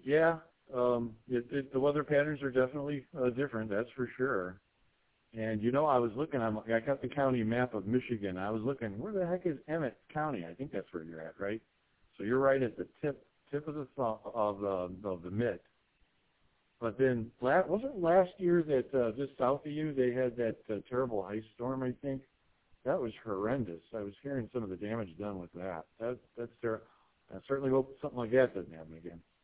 Yeah, the weather patterns are definitely different, that's for sure. And you know, I was looking, I got the county map of Michigan. I was looking, where the heck is Emmett County? I think that's where you're at, right? So you're right at the tip of the of the mitt. But then, wasn't last year that just south of you they had that terrible ice storm? I think that was horrendous. I was hearing some of the damage done with that. That's terrible. I certainly hope something like that doesn't happen again.